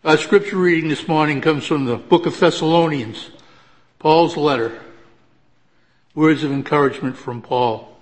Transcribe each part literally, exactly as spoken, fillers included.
Our scripture reading this morning comes from the book of Thessalonians, Paul's letter. Words of encouragement from Paul.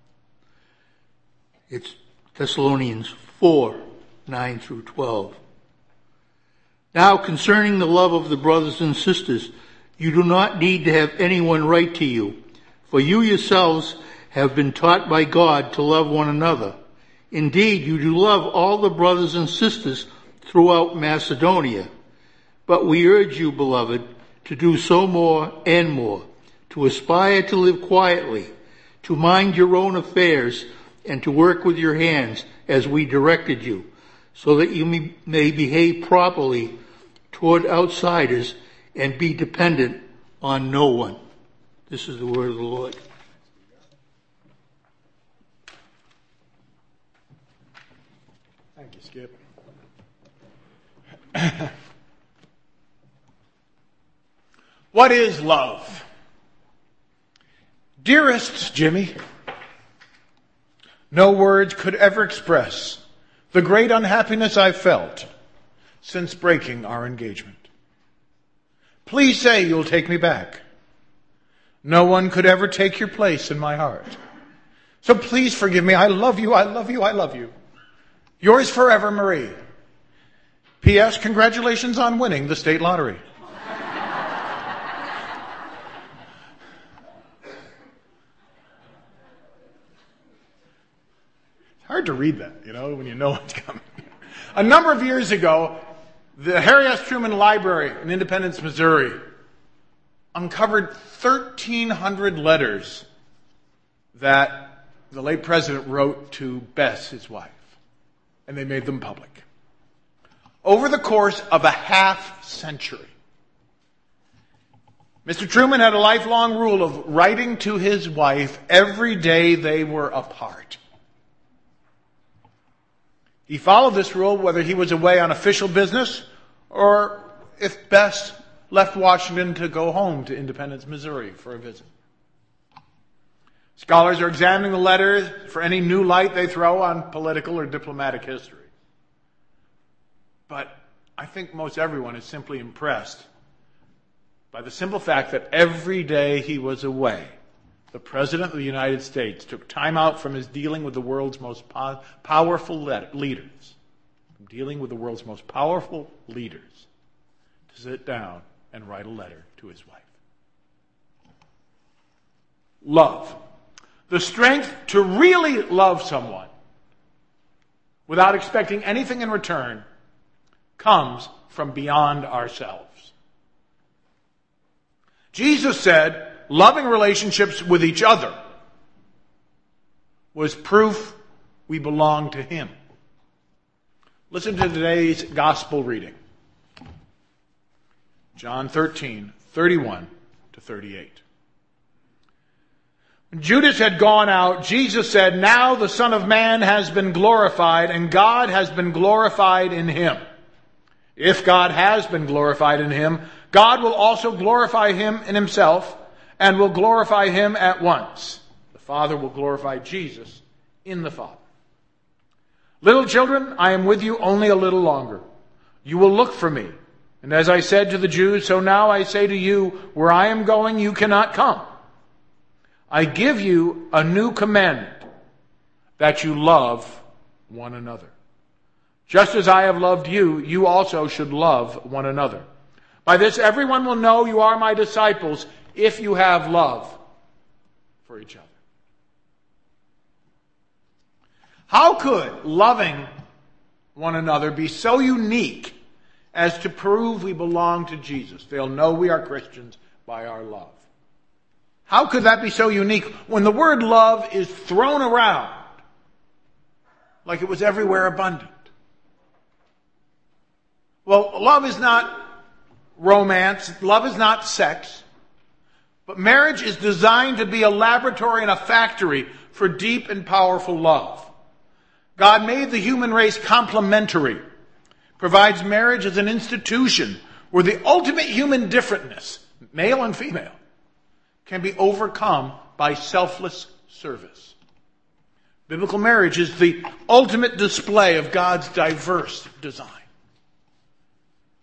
It's Thessalonians four, nine through twelve. Now concerning the love of the brothers and sisters, you do not need to have anyone write to you, for you yourselves have been taught by God to love one another. Indeed, you do love all the brothers and sisters throughout Macedonia. But we urge you, beloved, to do so more and more, to aspire to live quietly, to mind your own affairs, and to work with your hands as we directed you, so that you may, may behave properly toward outsiders and be dependent on no one. This is the word of the Lord. Thank you, Skip. What is love? Dearest Jimmy, no words could ever express the great unhappiness I've felt since breaking our engagement. Please say you'll take me back. No one could ever take your place in my heart. So please forgive me. I love you, I love you, I love you. Yours forever, Marie. P S. Congratulations on winning the state lottery. It's hard to read that, you know, when you know what's coming. A number of years ago, the Harry S. Truman Library in Independence, Missouri, uncovered thirteen hundred letters that the late president wrote to Bess, his wife, and they made them public. Over the course of a half century, Mister Truman had a lifelong rule of writing to his wife every day they were apart. He followed this rule whether he was away on official business or, if Bess left Washington, to go home to Independence, Missouri for a visit. Scholars are examining the letters for any new light they throw on political or diplomatic history. But I think most everyone is simply impressed by the simple fact that every day he was away, the President of the United States took time out from his dealing with the world's most po- powerful le- leaders, from dealing with the world's most powerful leaders, to sit down and write a letter to his wife. Love. The strength to really love someone without expecting anything in return comes from beyond ourselves. Jesus said loving relationships with each other was proof we belong to Him. Listen to today's gospel reading. John thirteen, thirty-one to thirty-eight. When Judas had gone out, Jesus said, "Now the Son of Man has been glorified, and God has been glorified in Him. If God has been glorified in Him, God will also glorify Him in Himself, and will glorify Him at once. The Father will glorify Jesus in the Father. Little children, I am with you only a little longer. You will look for me. And as I said to the Jews, so now I say to you, where I am going, you cannot come. I give you a new commandment, that you love one another. Just as I have loved you, you also should love one another. By this everyone will know you are my disciples, if you have love for each other." How could loving one another be so unique as to prove we belong to Jesus? They'll know we are Christians by our love. How could that be so unique when the word love is thrown around like it was everywhere abundant? Well, love is not romance. Love is not sex. But marriage is designed to be a laboratory and a factory for deep and powerful love. God made the human race complementary, provides marriage as an institution where the ultimate human differentness, male and female, can be overcome by selfless service. Biblical marriage is the ultimate display of God's diverse design.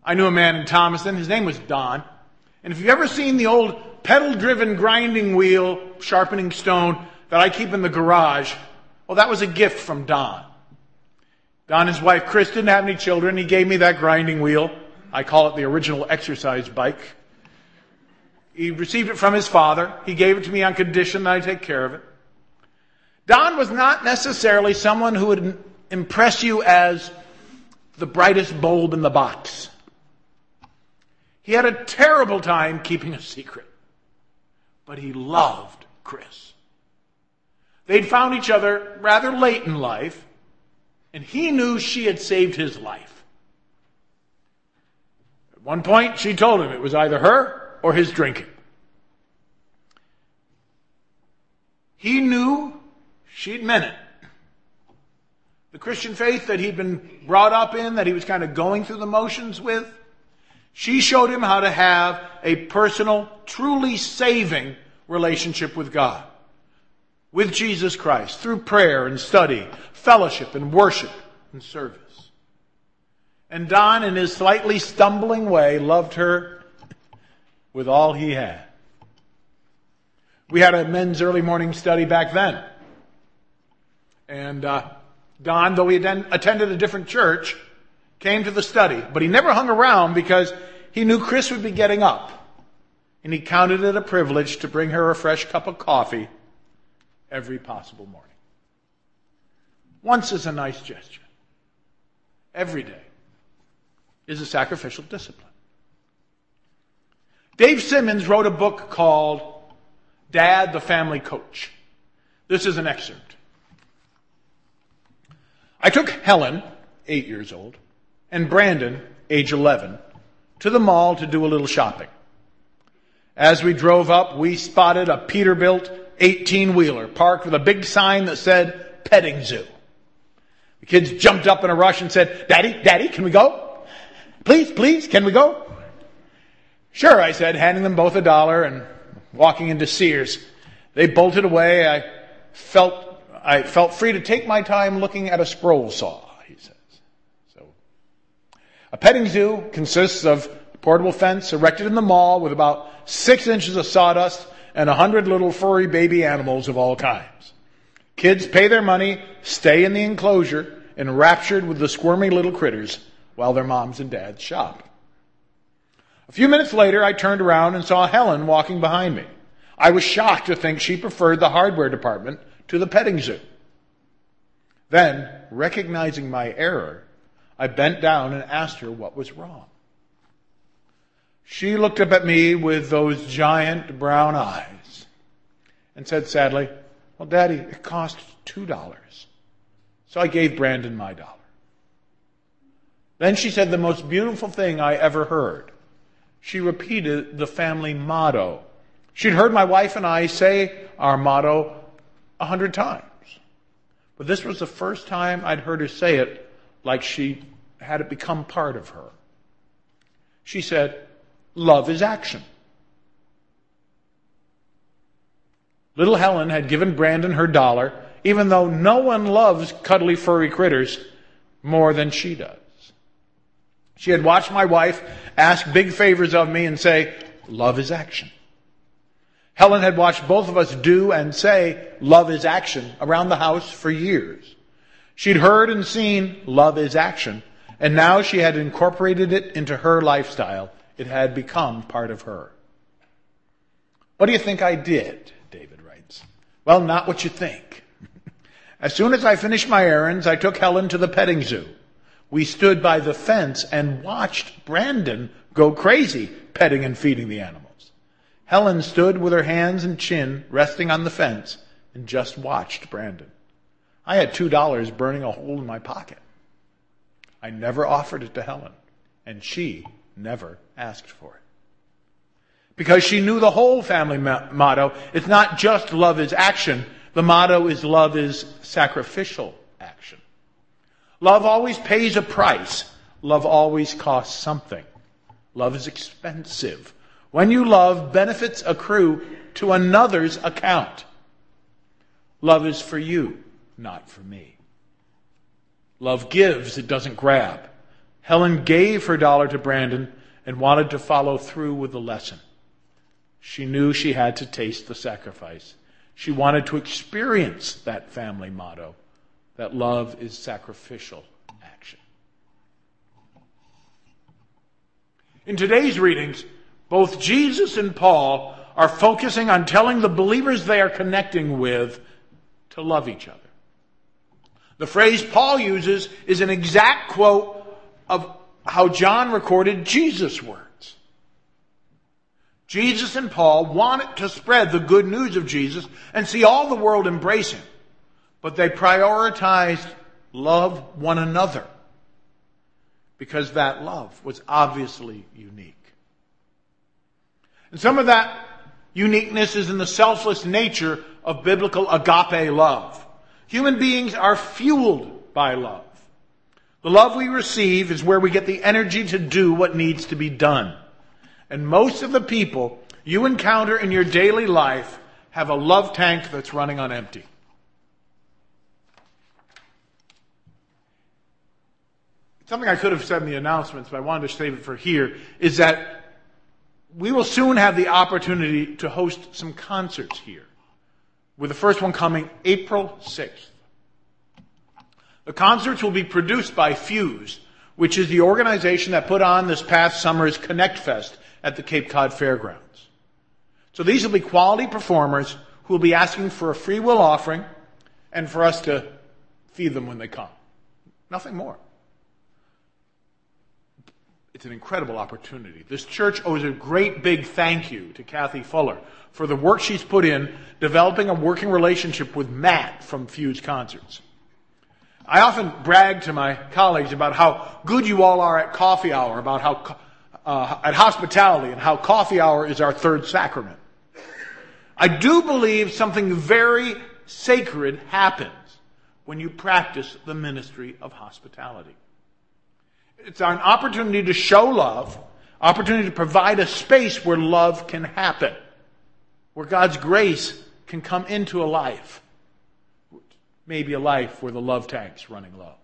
I knew a man in Thomaston. His name was Don. And if you've ever seen the old pedal-driven grinding wheel, sharpening stone that I keep in the garage, well, that was a gift from Don. Don and his wife, Chris, didn't have any children. He gave me that grinding wheel. I call it the original exercise bike. He received it from his father. He gave it to me on condition that I take care of it. Don was not necessarily someone who would impress you as the brightest bulb in the box. He had a terrible time keeping a secret. But he loved Chris. They'd found each other rather late in life, and he knew she had saved his life. At one point, she told him it was either her or his drinking. He knew she'd meant it. The Christian faith that he'd been brought up in, that he was kind of going through the motions with, she showed him how to have a personal, truly saving relationship with God, with Jesus Christ, through prayer and study, fellowship and worship and service. And Don, in his slightly stumbling way, loved her with all he had. We had a men's early morning study back then. And uh, Don, though he had attended a different church, came to the study. But he never hung around because he knew Chris would be getting up. And he counted it a privilege to bring her a fresh cup of coffee every possible morning. Once is a nice gesture. Every day is a sacrificial discipline. Dave Simmons wrote a book called Dad, the Family Coach. This is an excerpt. I took Helen, eight years old, and Brandon, age eleven, to the mall to do a little shopping. As we drove up, we spotted a Peterbilt eighteen-wheeler parked with a big sign that said petting zoo. The kids jumped up in a rush and said, Daddy, Daddy, can we go? Please, please, can we go? Sure, I said, handing them both a dollar and walking into Sears. They bolted away. I felt I felt free to take my time looking at a scroll saw, he says. So, a petting zoo consists of a portable fence erected in the mall with about six inches of sawdust and a hundred little furry baby animals of all kinds. Kids pay their money, stay in the enclosure, enraptured with the squirmy little critters while their moms and dads shop. A few minutes later, I turned around and saw Helen walking behind me. I was shocked to think she preferred the hardware department to the petting zoo. Then, recognizing my error, I bent down and asked her what was wrong. She looked up at me with those giant brown eyes and said sadly, well, Daddy, it cost two dollars. So I gave Brandon my dollar. Then she said the most beautiful thing I ever heard. She repeated the family motto. She'd heard my wife and I say our motto a hundred times. But this was the first time I'd heard her say it like she had it become part of her. She said, love is action. Little Helen had given Brandon her dollar, even though no one loves cuddly furry critters more than she does. She had watched my wife ask big favors of me and say, love is action. Helen had watched both of us do and say, love is action, around the house for years. She'd heard and seen love is action, and now she had incorporated it into her lifestyle. It had become part of her. What do you think I did? David writes. Well, not what you think. As soon as I finished my errands, I took Helen to the petting zoo. We stood by the fence and watched Brandon go crazy, petting and feeding the animals. Helen stood with her hands and chin resting on the fence and just watched Brandon. I had two dollars burning a hole in my pocket. I never offered it to Helen, and she never asked for it. Because she knew the whole family motto. It's not just love is action. The motto is love is sacrificial action. Love always pays a price. Love always costs something. Love is expensive. When you love, benefits accrue to another's account. Love is for you, not for me. Love gives, it doesn't grab. Helen gave her dollar to Brandon and wanted to follow through with the lesson. She knew she had to taste the sacrifice. She wanted to experience that family motto, that love is sacrificial action. In today's readings, both Jesus and Paul are focusing on telling the believers they are connecting with to love each other. The phrase Paul uses is an exact quote of how John recorded Jesus' words. Jesus and Paul wanted to spread the good news of Jesus and see all the world embrace him, but they prioritized love one another because that love was obviously unique. And some of that uniqueness is in the selfless nature of biblical agape love. Human beings are fueled by love. The love we receive is where we get the energy to do what needs to be done. And most of the people you encounter in your daily life have a love tank that's running on empty. Something I could have said in the announcements, but I wanted to save it for here, is that we will soon have the opportunity to host some concerts here, with the first one coming April sixth. The concerts will be produced by Fuse, which is the organization that put on this past summer's Connect Fest at the Cape Cod Fairgrounds. So these will be quality performers who will be asking for a free will offering and for us to feed them when they come. Nothing more. It's an incredible opportunity. This church owes a great big thank you to Kathy Fuller for the work she's put in developing a working relationship with Matt from Fuse Concerts. I often brag to my colleagues about how good you all are at coffee hour, about how uh, at hospitality, and how coffee hour is our third sacrament. I do believe something very sacred happens when you practice the ministry of hospitality. It's an opportunity to show love, opportunity to provide a space where love can happen, where God's grace can come into a life. Maybe a life where the love tank's running low.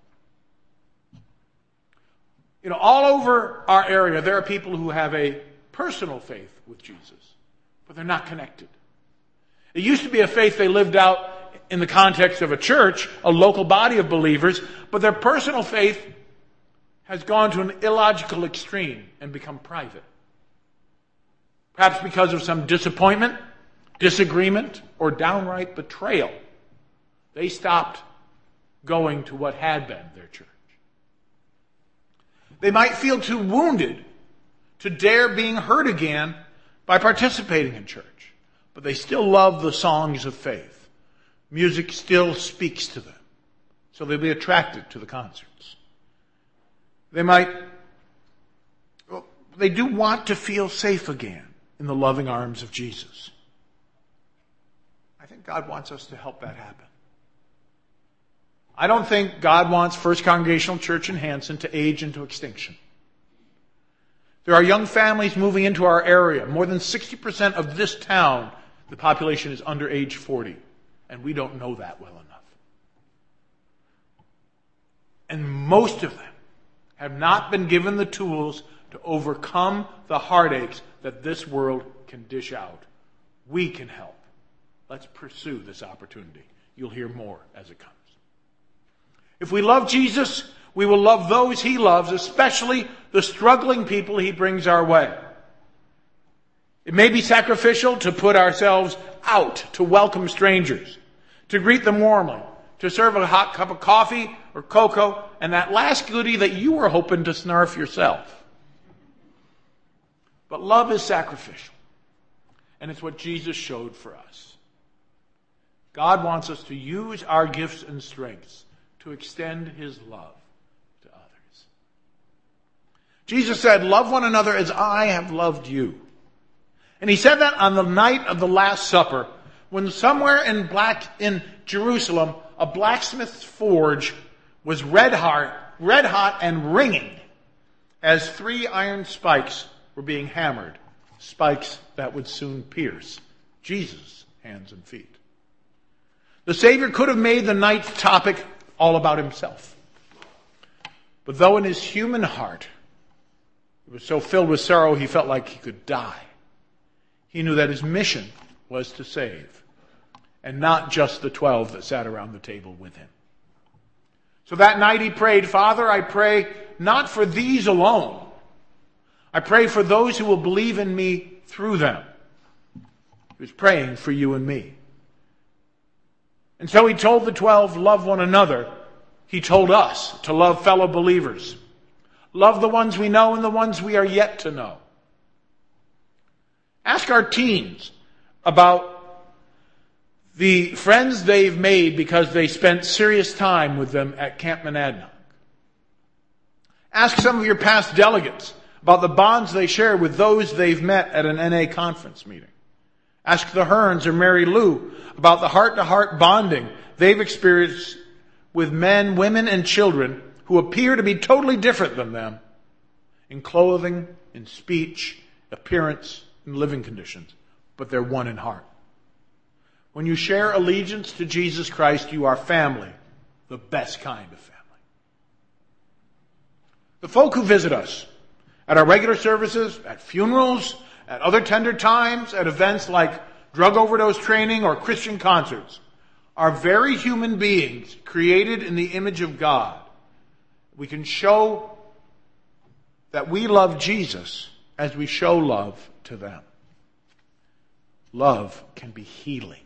You know, all over our area, there are people who have a personal faith with Jesus, but they're not connected. It used to be a faith they lived out in the context of a church, a local body of believers, but their personal faith has gone to an illogical extreme and become private. Perhaps because of some disappointment, disagreement, or downright betrayal. They stopped going to what had been their church. They might feel too wounded to dare being hurt again by participating in church, but they still love the songs of faith. Music still speaks to them, so they'll be attracted to the concerts. They might, well, they do want to feel safe again in the loving arms of Jesus. I think God wants us to help that happen. I don't think God wants First Congregational Church in Hanson to age into extinction. There are young families moving into our area. More than sixty percent of this town, the population is under age forty. And we don't know that well enough. And most of them have not been given the tools to overcome the heartaches that this world can dish out. We can help. Let's pursue this opportunity. You'll hear more as it comes. If we love Jesus, we will love those he loves, especially the struggling people he brings our way. It may be sacrificial to put ourselves out to welcome strangers, to greet them warmly, to serve a hot cup of coffee or cocoa, and that last goodie that you were hoping to snarf yourself. But love is sacrificial, and it's what Jesus showed for us. God wants us to use our gifts and strengths to extend his love to others. Jesus said, "Love one another as I have loved you." And he said that on the night of the Last Supper, when somewhere in black in Jerusalem, a blacksmith's forge was red hot, red hot and ringing as three iron spikes were being hammered, spikes that would soon pierce Jesus' hands and feet. The Savior could have made the night's topic all about himself. But though in his human heart he was so filled with sorrow he felt like he could die, he knew that his mission was to save, and not just the twelve that sat around the table with him. So that night he prayed, "Father, I pray not for these alone. I pray for those who will believe in me through them." He was praying for you and me. And so he told the twelve, love one another. He told us to love fellow believers. Love the ones we know and the ones we are yet to know. Ask our teens about the friends they've made because they spent serious time with them at Camp Monadnock. Ask some of your past delegates about the bonds they share with those they've met at an N A conference meeting. Ask the Hearns or Mary Lou about the heart-to-heart bonding they've experienced with men, women, and children who appear to be totally different than them in clothing, in speech, appearance, and living conditions, but they're one in heart. When you share allegiance to Jesus Christ, you are family, the best kind of family. The folk who visit us at our regular services, at funerals, at other tender times, at events like drug overdose training or Christian concerts, are very human beings created in the image of God. We can show that we love Jesus as we show love to them. Love can be healing.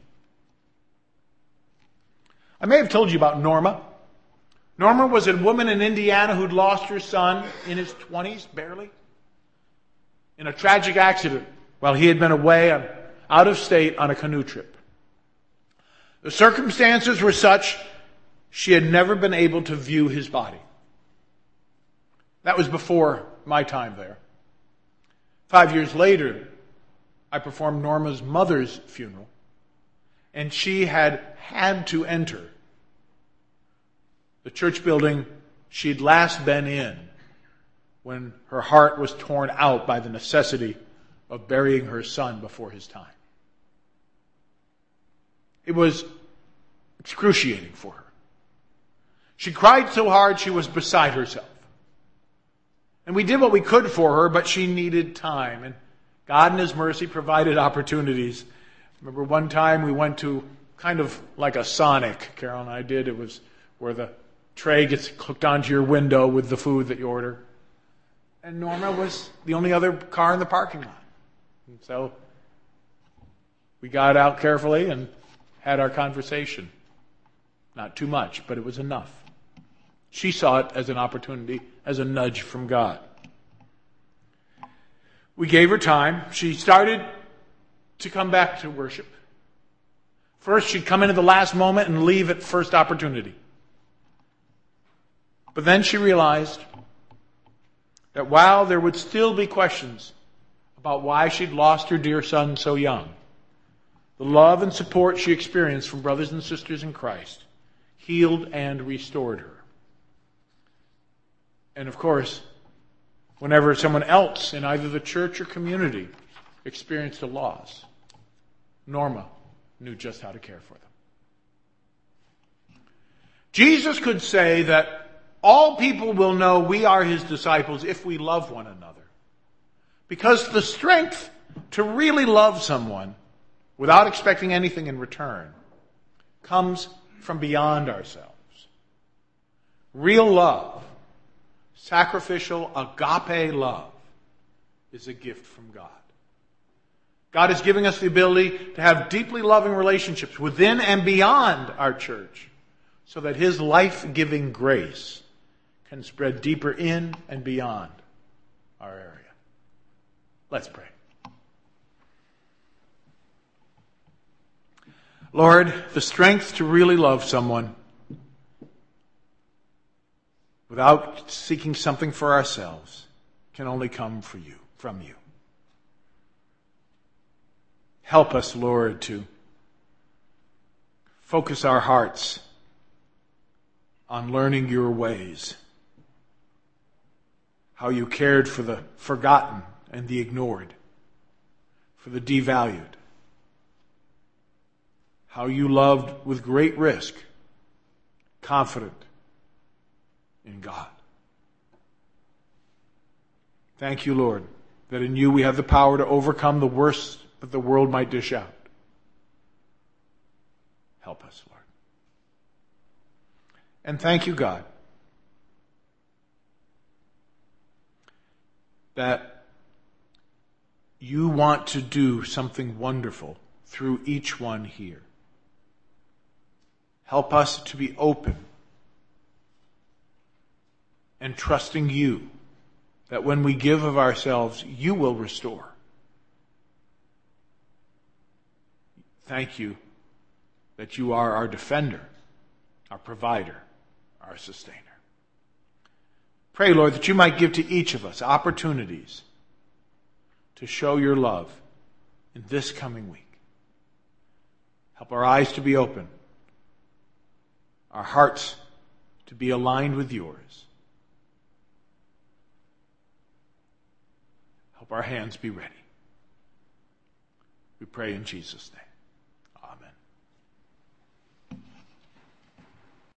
I may have told you about Norma. Norma was a woman in Indiana who'd lost her son in his twenties, barely, in a tragic accident while he had been away on, out of state on a canoe trip. The circumstances were such she had never been able to view his body. That was before my time there. Five years later, I performed Norma's mother's funeral, and she had had to enter the church building she'd last been in when her heart was torn out by the necessity of burying her son before his time. It was excruciating for her. She cried so hard she was beside herself. And we did what we could for her, but she needed time. And God in His mercy provided opportunities. Remember one time we went to kind of like a Sonic, Carol and I did. It was where the tray gets hooked onto your window with the food that you order. And Norma was the only other car in the parking lot. And so we got out carefully and had our conversation. Not too much, but it was enough. She saw it as an opportunity, as a nudge from God. We gave her time. She started to come back to worship. First, she'd come in at the last moment and leave at first opportunity. But then she realized that while there would still be questions about why she'd lost her dear son so young, the love and support she experienced from brothers and sisters in Christ healed and restored her. And of course, whenever someone else in either the church or community experienced a loss, Norma knew just how to care for them. Jesus could say that all people will know we are His disciples if we love one another. Because the strength to really love someone without expecting anything in return comes from beyond ourselves. Real love, sacrificial, agape love, is a gift from God. God is giving us the ability to have deeply loving relationships within and beyond our church so that His life-giving grace can spread deeper in and beyond our area. Let's pray. Lord, the strength to really love someone without seeking something for ourselves can only come for you, from you. Help us, Lord, to focus our hearts on learning your ways, how you cared for the forgotten and the ignored, for the devalued, how you loved with great risk, confident in God. Thank you, Lord, that in you we have the power to overcome the worst that the world might dish out. Help us, Lord. And thank you, God, that you want to do something wonderful through each one here. Help us to be open and trusting you that when we give of ourselves, you will restore. Thank you that you are our defender, our provider, our sustainer. Pray, Lord, that you might give to each of us opportunities to show your love in this coming week. Help our eyes to be open, our hearts to be aligned with yours. Help our hands be ready. We pray in Jesus' name. Amen.